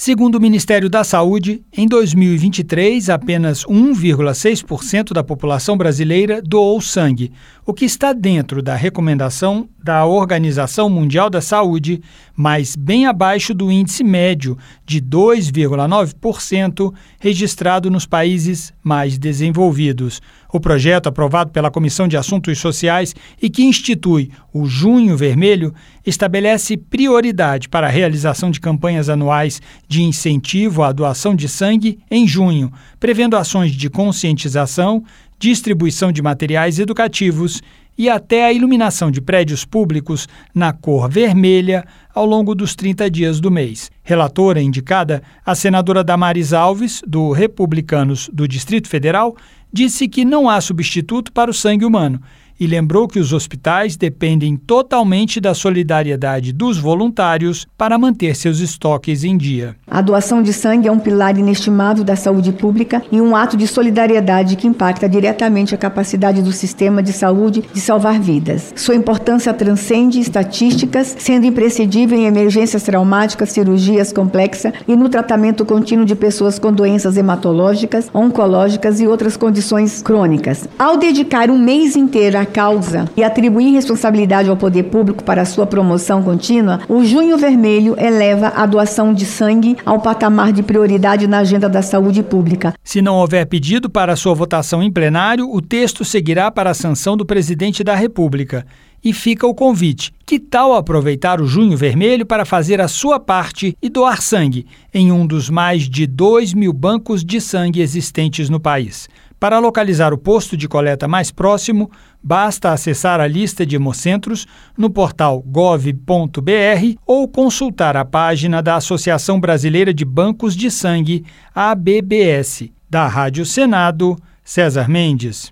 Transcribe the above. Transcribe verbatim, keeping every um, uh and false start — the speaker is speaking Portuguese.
Segundo o Ministério da Saúde, em dois mil e vinte e três, apenas um vírgula seis por cento da população brasileira doou sangue, o que está dentro da recomendação da Organização Mundial da Saúde, mas bem abaixo do índice médio de dois vírgula nove por cento registrado nos países mais desenvolvidos. O projeto, aprovado pela Comissão de Assuntos Sociais e que institui o Junho Vermelho, estabelece prioridade para a realização de campanhas anuais de incentivo à doação de sangue em junho, prevendo ações de conscientização, distribuição de materiais educativos e até a iluminação de prédios públicos na cor vermelha ao longo dos trinta dias do mês. Relatora indicada, a senadora Damares Alves, do Republicanos do Distrito Federal, disse que não há substituto para o sangue humano e lembrou que os hospitais dependem totalmente da solidariedade dos voluntários para manter seus estoques em dia. A doação de sangue é um pilar inestimável da saúde pública e um ato de solidariedade que impacta diretamente a capacidade do sistema de saúde de salvar vidas. Sua importância transcende estatísticas, sendo imprescindível em emergências traumáticas, cirurgias complexas e no tratamento contínuo de pessoas com doenças hematológicas, oncológicas e outras condições crônicas. Ao dedicar um mês inteiro à causa e atribuir responsabilidade ao poder público para sua promoção contínua, o Junho Vermelho eleva a doação de sangue ao patamar de prioridade na agenda da saúde pública. Se não houver pedido para sua votação em plenário, o texto seguirá para a sanção do presidente da República. E fica o convite. Que tal aproveitar o Junho Vermelho para fazer a sua parte e doar sangue em um dos mais de dois mil bancos de sangue existentes no país? Para localizar o posto de coleta mais próximo, basta acessar a lista de hemocentros no portal gov ponto br ou consultar a página da Associação Brasileira de Bancos de Sangue, A B B S. Da Rádio Senado, César Mendes.